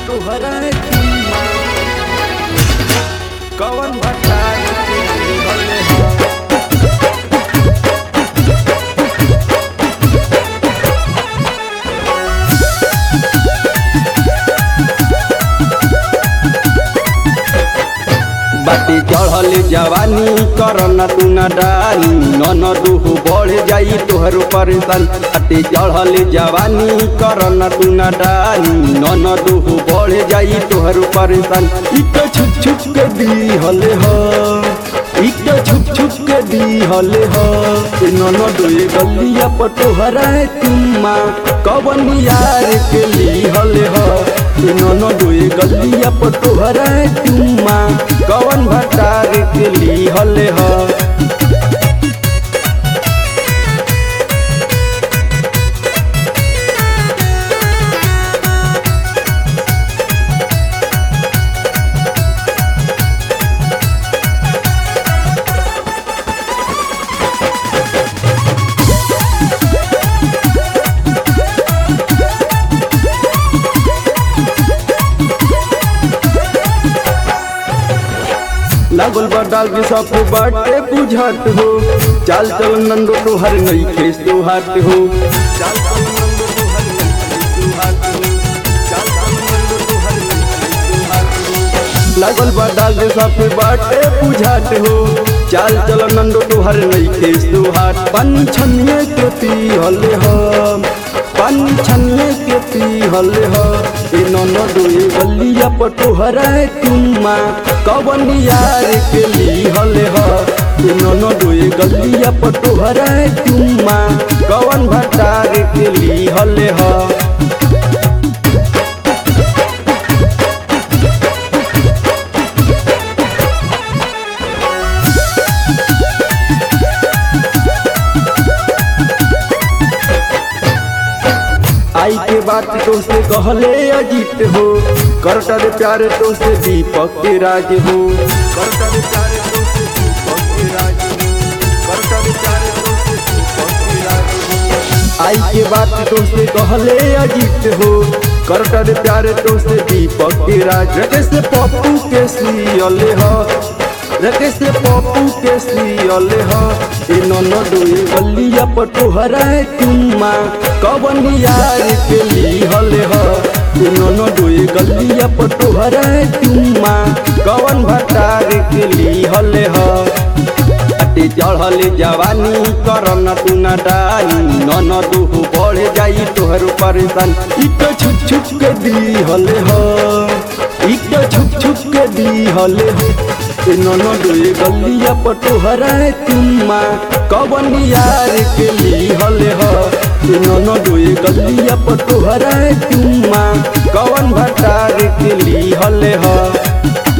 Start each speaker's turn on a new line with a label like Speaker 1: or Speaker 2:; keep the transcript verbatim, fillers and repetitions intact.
Speaker 1: पटोहरा चुम्मा कवन भटार के भले हो। बाटी चढ़ल जवानी करना तू न डाली ननदू बढ़ जाई तोहर परेशान। बाटी चढ़ल जवानी करना तू न डाली ननदू बढ़ जाई तोहर परेशान। इक छुप छुप के दी हले हो इक छुप छुप के दी हले हो ननदू गलिया पटोहरा चुम्मा कवन यार के ली हले हो। ननदू गलिया पटोहरा चुम्मा कवन भटार के ली हले हो। लागल बडाल के सब बाटे बुझात हो चाल चल नंदो तोहर नहीं खेस तो हाथ हो। चाल चल नंदो तोहर नहीं हाथ हो चाल चल नंदो तोहर नहीं हाथ हो। लागल बडाल के सब बाटे बुझात हो चाल चल नंदो तोहर नहीं खेस तो हाथ। पानी छनिए के पी हले हो पानी छनिए के पी हले हो। ए ननदो गलिया पटोहरा चुम्मा कवन यार के ली हले हो। ए ननदो गलिया पटोहरा चुम्मा कवन भटार के ली हले हो। आई के बात तो से कहले अजीत हो करता रे प्यार तो से दीपक के राज हो। करता रे प्यार तो से दीपक के राज हो करता रे प्यार तो से दीपक के राज हो। आई के बात तो से कहले अजीत हो करता रे प्यार तो से दीपक के राज। रखे से पप्पू के सियले हो रखे से पप्पू के सियले हो। ए ननदो गलिया पटोहरा चुम्मा कवन यार के ली हले हो। ए ननदो गलिया पटोहरा चुम्मा कवन भटार के ली हले हो। बाटी चढ़ल जवानी करना तू न डाली ननदू बढ़ जाई तोहर परेशान। इक छुप छुप के दी हले हो इक छुप छुप के दी हले हो। ए ननदो गलिया पटोहरा चुम्मा कवन यार के ली हले हो। ए ननदो गलिया पटोहरा चुम्मा कवन भटार के ली हले हो।